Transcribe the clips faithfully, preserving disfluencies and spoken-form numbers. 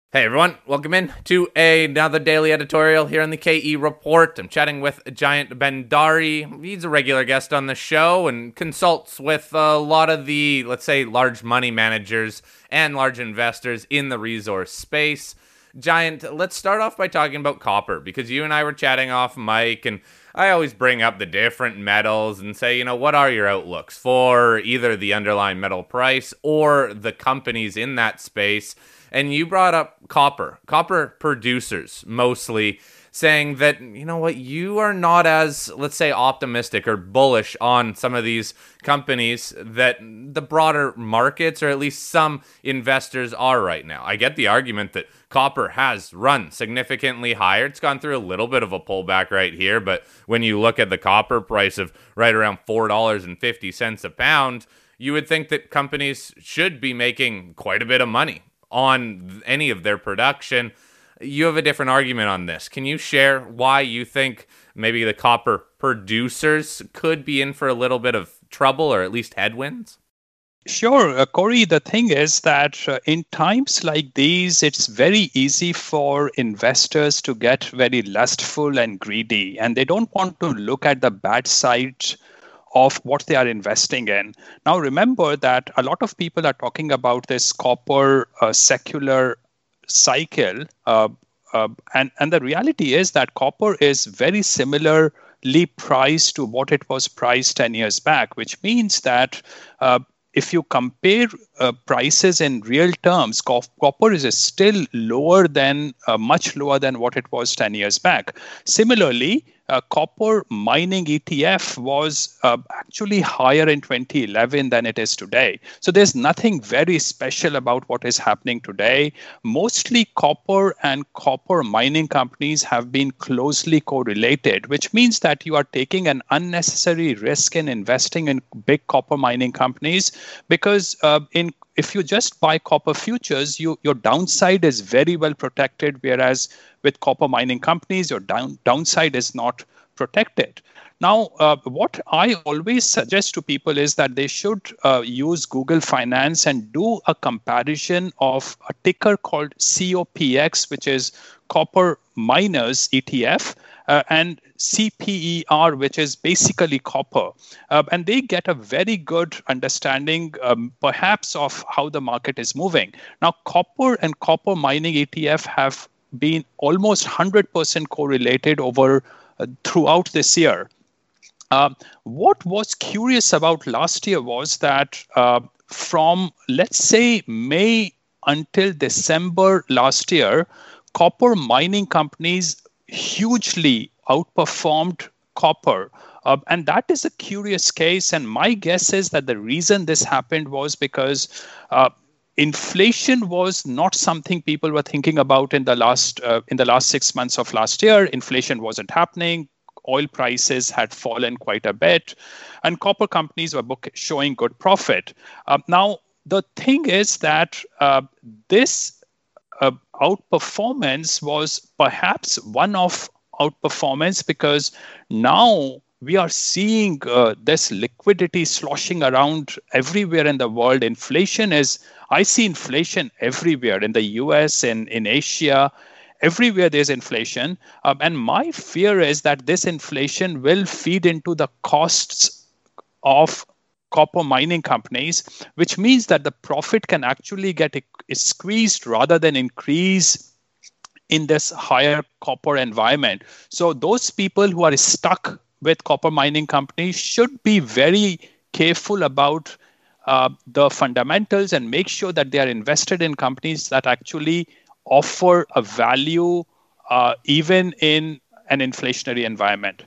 Hey everyone, welcome in to another daily editorial here on the K E Report. I'm chatting with Jayant Bhandari. He's a regular guest on the show and consults with a lot of the, let's say, large money managers and large investors in the resource space. Jayant, let's start off by talking about copper, because you and I were chatting off mic, and I always bring up the different metals and say, you know, what are your outlooks for either the underlying metal price or the companies in that space? And you brought up copper, copper producers mostly, saying that, you know what, you are not as, let's say, optimistic or bullish on some of these companies that the broader markets, or at least some investors, are right now. I get the argument that copper has run significantly higher. It's gone through a little bit of a pullback right here, but when you look at the copper price of right around four dollars and fifty cents a pound, you would think that companies should be making quite a bit of money on any of their production. You have a different argument on this. Can you share why you think maybe the copper producers could be in for a little bit of trouble, or at least headwinds? Sure, uh, Corey. The thing is that uh, in times like these, it's very easy for investors to get very lustful and greedy, and they don't want to look at the bad side of what they are investing in. Now, remember that a lot of people are talking about this copper uh, secular cycle, uh, uh, and and the reality is that copper is very similarly priced to what it was priced ten years back, which means that uh, if you compare uh, prices in real terms, co- copper is still lower than uh, much lower than what it was ten years back. Similarly, uh, copper mining E T F was uh, actually higher in twenty eleven than it is today. So there's nothing very special about what is happening today. Mostly copper and copper mining companies have been closely correlated, which means that you are taking an unnecessary risk in investing in big copper mining companies, because uh, in if you just buy copper futures, you, your downside is very well protected, whereas with copper mining companies, your down, downside is not protected. Now, uh, what I always suggest to people is that they should uh, use Google Finance and do a comparison of a ticker called C O P X, which is Copper Miners E T F, uh, and C P E R, which is basically copper. Uh, and they get a very good understanding, um, perhaps, of how the market is moving. Now, copper and copper mining E T F have been almost one hundred percent correlated over uh, throughout this year. Uh, what was curious about last year was that uh, from, let's say, May until December last year, copper mining companies hugely outperformed copper. Uh, and that is a curious case. And my guess is that the reason this happened was because uh, inflation was not something people were thinking about in the last uh, in the last six months of last year. Inflation wasn't happening. Oil prices had fallen quite a bit, and copper companies were book- showing good profit. Uh, now, the thing is that uh, this uh, outperformance was perhaps one of outperformance, because now we are seeing uh, this liquidity sloshing around everywhere in the world. Inflation is, I see inflation everywhere in the U S and in Asia. Everywhere there's inflation. Um, and my fear is that this inflation will feed into the costs of copper mining companies, which means that the profit can actually get squeezed rather than increase in this higher copper environment. So those people who are stuck with copper mining companies should be very careful about uh, the fundamentals and make sure that they are invested in companies that actually offer a value uh, even in an inflationary environment.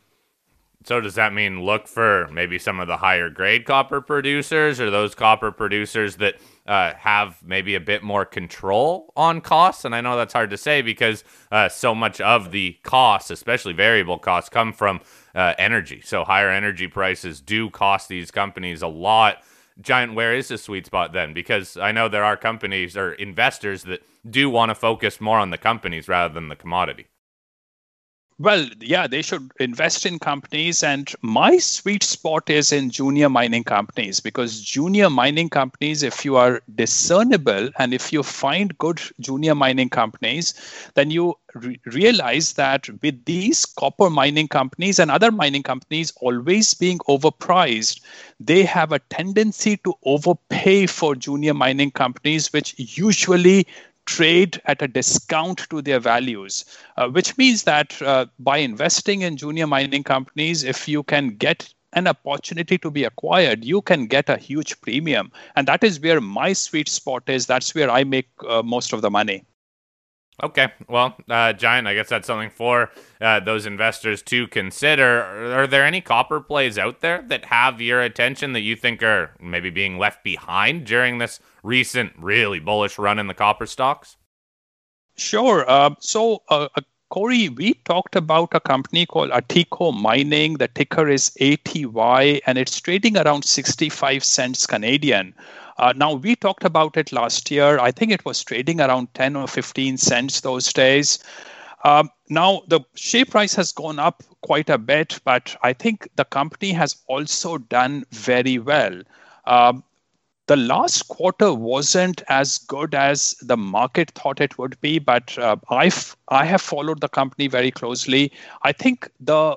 So does that mean look for maybe some of the higher grade copper producers, or those copper producers that uh, have maybe a bit more control on costs? And I know that's hard to say because uh, so much of the costs, especially variable costs, come from uh, energy. So higher energy prices do cost these companies a lot. Jayant, where is the sweet spot then? Because I know there are companies or investors that do want to focus more on the companies rather than the commodity. Well, yeah, they should invest in companies. And my sweet spot is in junior mining companies, because junior mining companies, if you are discernible and if you find good junior mining companies, then you re- realize that with these copper mining companies and other mining companies always being overpriced, they have a tendency to overpay for junior mining companies, which usually trade at a discount to their values, uh, which means that uh, by investing in junior mining companies, if you can get an opportunity to be acquired, you can get a huge premium. And that is where my sweet spot is. That's where I make uh, most of the money. Okay, well, uh, Giant, I guess that's something for uh, those investors to consider. Are there any copper plays out there that have your attention that you think are maybe being left behind during this recent really bullish run in the copper stocks? Sure. Uh, so, uh, uh, Corey, we talked about a company called Atiko Mining. The ticker is A T Y, and it's trading around sixty-five cents Canadian. Uh, now, we talked about it last year. I think it was trading around ten or fifteen cents those days. Um, now, the share price has gone up quite a bit, but I think the company has also done very well. Um, the last quarter wasn't as good as the market thought it would be, but uh, I've, I have followed the company very closely. I think the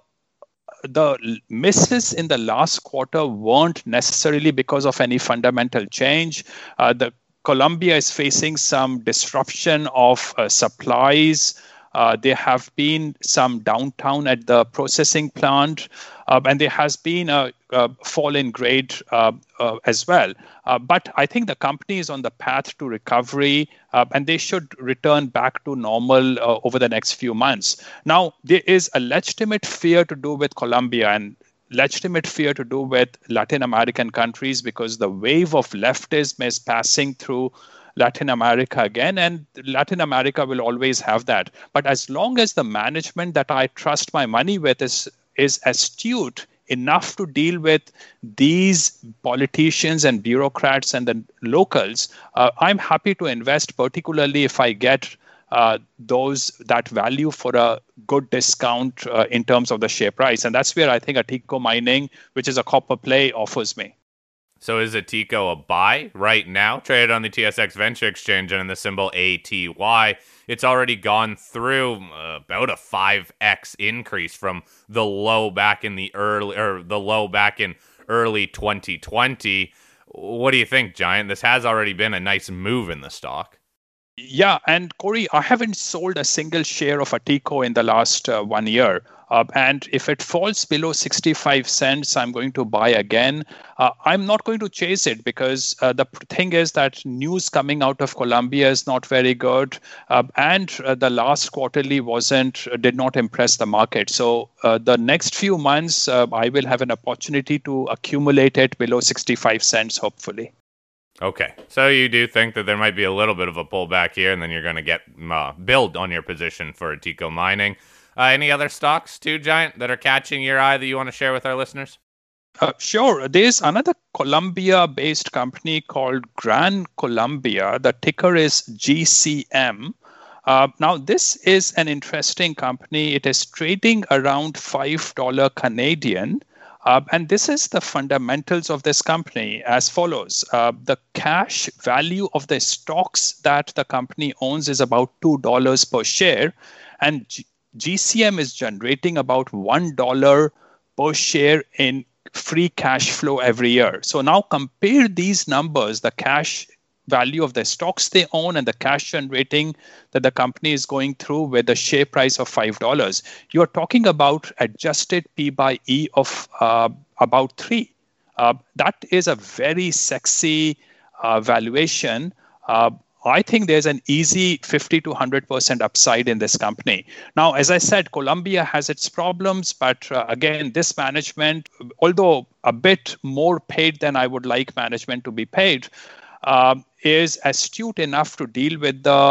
the misses in the last quarter weren't necessarily because of any fundamental change. Uh, the Colombia is facing some disruption of uh, supplies. Uh, there have been some downtime at the processing plant, uh, and there has been a, a fall in grade uh, uh, as well. Uh, but I think the company is on the path to recovery, uh, and they should return back to normal uh, over the next few months. Now, there is a legitimate fear to do with Colombia and legitimate fear to do with Latin American countries, because the wave of leftism is passing through Latin America again, and Latin America will always have that. But as long as the management that I trust my money with is is astute enough to deal with these politicians and bureaucrats and the locals, uh, I'm happy to invest, particularly if I get uh, those that value for a good discount uh, in terms of the share price. And that's where I think Atiko Mining, which is a copper play, offers me. So is Atiko a buy right now? Traded on the T S X Venture Exchange and in the symbol A T Y. It's already gone through uh, about a five x increase from the low back in the early or the low back in early twenty twenty. What do you think, Giant? This has already been a nice move in the stock. Yeah, and Corey, I haven't sold a single share of Atiko in the last uh, one year. Uh, and if it falls below sixty-five cents, I'm going to buy again. Uh, I'm not going to chase it because uh, the thing is that news coming out of Colombia is not very good. Uh, and uh, the last quarterly wasn't, uh, did not impress the market. So uh, the next few months, uh, I will have an opportunity to accumulate it below sixty-five cents, hopefully. Okay, so you do think that there might be a little bit of a pullback here, and then you're going to get uh, build on your position for Atiko Mining. Uh, any other stocks, too, Giant, that are catching your eye that you want to share with our listeners? Uh, sure. There's another Colombia-based company called Gran Colombia. The ticker is G C M. Uh, now, this is an interesting company. It is trading around five dollars Canadian. Uh, and this is the fundamentals of this company as follows. Uh, the cash value of the stocks that the company owns is about two dollars per share. And G- GCM is generating about one dollar per share in free cash flow every year. So now compare these numbers, the cash value of the stocks they own and the cash generating that the company is going through with the share price of five dollars. You're talking about adjusted P by E of uh, about three. Uh, that is a very sexy uh, valuation. Uh, I think there's an easy fifty to one hundred percent upside in this company. Now, as I said, Colombia has its problems, but uh, again, this management, although a bit more paid than I would like management to be paid, uh, is astute enough to deal with the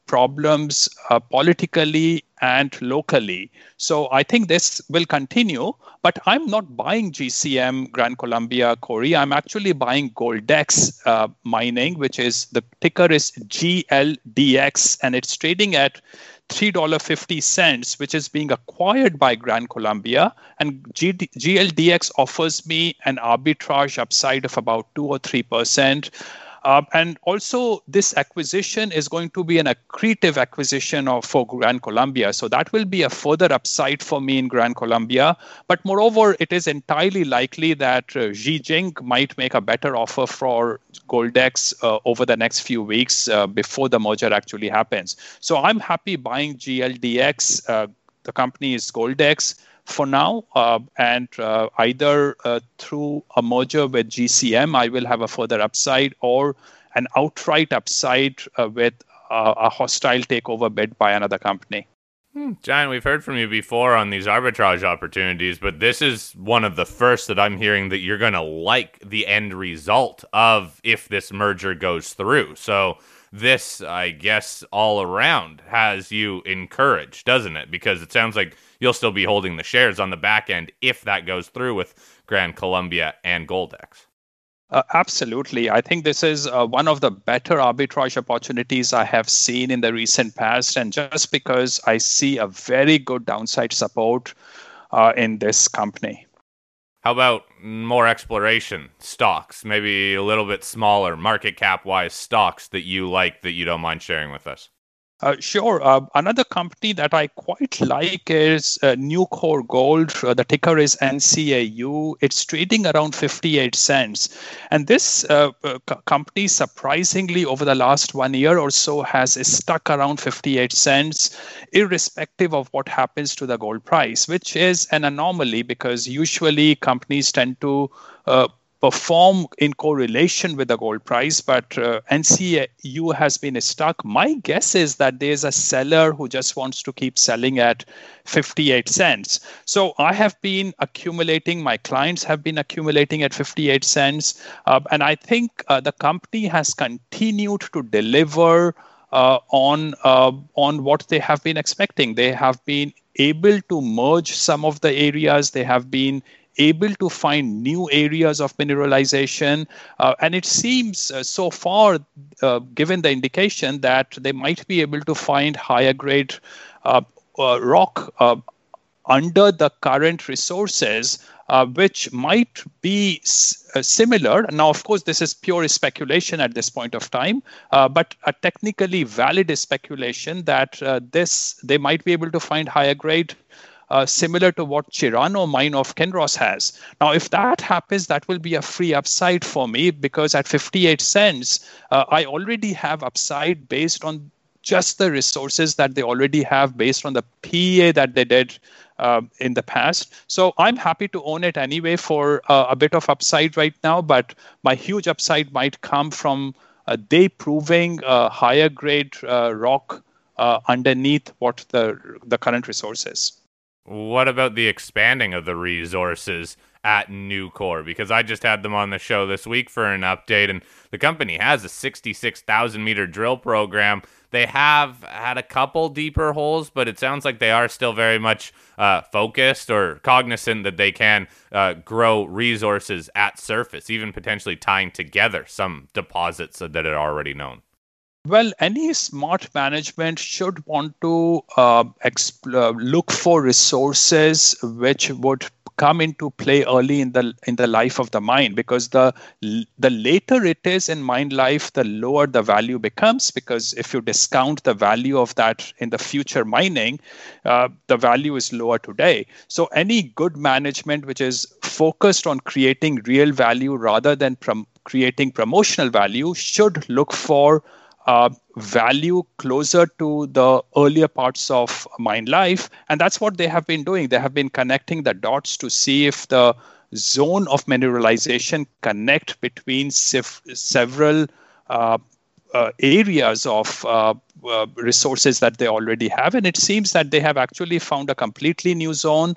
problems uh, politically and locally. So I think this will continue, but I'm not buying G C M, Gran Colombia, Cory. I'm actually buying Goldex uh, Mining, which is the ticker is G L D X, and it's trading at three dollars and fifty cents, which is being acquired by Gran Colombia. And G D- G L D X offers me an arbitrage upside of about two or three percent. Uh, and also, this acquisition is going to be an accretive acquisition of, for Gran Colombia. So that will be a further upside for me in Gran Colombia. But moreover, it is entirely likely that uh, Xi Jinping might make a better offer for Goldex uh, over the next few weeks uh, before the merger actually happens. So I'm happy buying G L D X. Uh, the company is Goldex for now, uh, and uh, either uh, through a merger with G C M, I will have a further upside, or an outright upside uh, with uh, a hostile takeover bid by another company. Hmm, Giant, we've heard from you before on these arbitrage opportunities, but this is one of the first that I'm hearing that you're going to like the end result of if this merger goes through. So this, I guess, all around has you encouraged, doesn't it? Because it sounds like you'll still be holding the shares on the back end if that goes through with Gran Colombia and Goldex. Uh, absolutely. I think this is uh, one of the better arbitrage opportunities I have seen in the recent past. And just because I see a very good downside support uh, in this company. How about more exploration stocks, maybe a little bit smaller market cap wise stocks that you like that you don't mind sharing with us? Uh, sure. Uh, another company that I quite like is uh, Nucor Gold. Uh, the ticker is N C A U. It's trading around fifty-eight cents. And this uh, uh, company, surprisingly, over the last one year or so, has stuck around fifty-eight cents, irrespective of what happens to the gold price, which is an anomaly because usually companies tend to uh, perform in correlation with the gold price, but uh, N C A U has been stuck. My guess is that there's a seller who just wants to keep selling at fifty-eight cents. So I have been accumulating, my clients have been accumulating at fifty-eight cents. Uh, and I think uh, the company has continued to deliver uh, on, uh, on what they have been expecting. They have been able to merge some of the areas. They have been able to find new areas of mineralization. Uh, and it seems uh, so far, uh, given the indication that they might be able to find higher grade uh, uh, rock uh, under the current resources, uh, which might be s- uh, similar. Now, of course, this is pure speculation at this point of time, uh, but a technically valid speculation that uh, this they might be able to find higher grade Uh, similar to what Chirano mine of Kinross has. Now, if that happens, that will be a free upside for me because at fifty-eight cents, uh, I already have upside based on just the resources that they already have based on the P E A that they did uh, in the past. So I'm happy to own it anyway for uh, a bit of upside right now, but my huge upside might come from uh, they proving uh, higher grade uh, rock uh, underneath what the the current resource is. What about the expanding of the resources at Nucor? Because I just had them on the show this week for an update, and the company has a sixty-six thousand meter drill program. They have had a couple deeper holes, but it sounds like they are still very much uh, focused or cognizant that they can uh, grow resources at surface, even potentially tying together some deposits that are already known. Well, any smart management should want to uh, exp- uh, look for resources which would come into play early in the in the life of the mine, because the the later it is in mine life, the lower the value becomes. Because if you discount the value of that in the future mining, uh, the value is lower today. So any good management which is focused on creating real value rather than prom- creating promotional value should look for Uh, value closer to the earlier parts of mine life. And that's what they have been doing. They have been connecting the dots to see if the zone of mineralization connect between sif- several uh, uh, areas of uh, uh, resources that they already have. And it seems that they have actually found a completely new zone.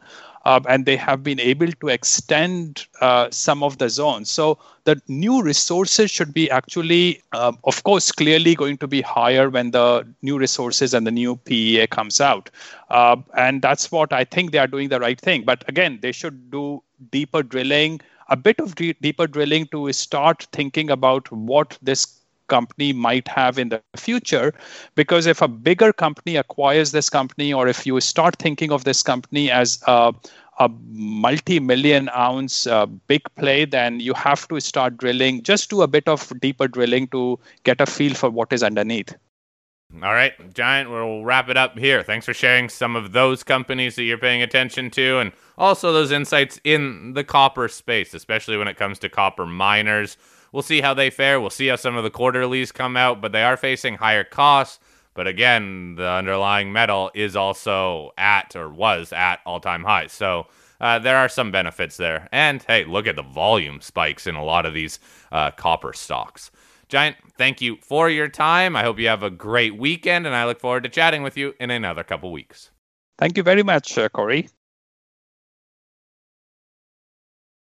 uh, and they have been able to extend uh, some of the zones. So the new resources should be actually, uh, of course, clearly going to be higher when the new resources and the new P E A comes out. Uh, and that's what I think they are doing the right thing. But again, they should do deeper drilling, a bit of de- deeper drilling to start thinking about what this company might have in the future. Because if a bigger company acquires this company, or if you start thinking of this company as a, a multi-million ounce uh, big play, then you have to start drilling, just do a bit of deeper drilling to get a feel for what is underneath. All right, Giant, we'll wrap it up here. Thanks for sharing some of those companies that you're paying attention to, and also those insights in the copper space, especially when it comes to copper miners. We'll see how they fare. We'll see how some of the quarterlies come out, but they are facing higher costs. But again, the underlying metal is also at, or was at, all-time highs. So uh, there are some benefits there. And hey, look at the volume spikes in a lot of these uh, copper stocks. Giant, thank you for your time. I hope you have a great weekend, and I look forward to chatting with you in another couple weeks. Thank you very much, uh, Corey.